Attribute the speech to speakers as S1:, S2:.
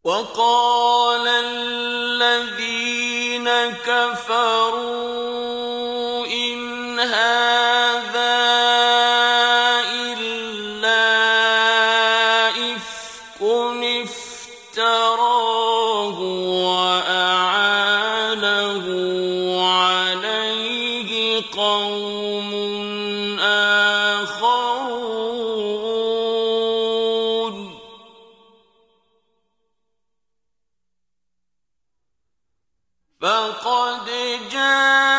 S1: وقال الذين كفروا إن هذا إلا إفك افتراه وأعانه عليه قوم آخرون فقد جاءوا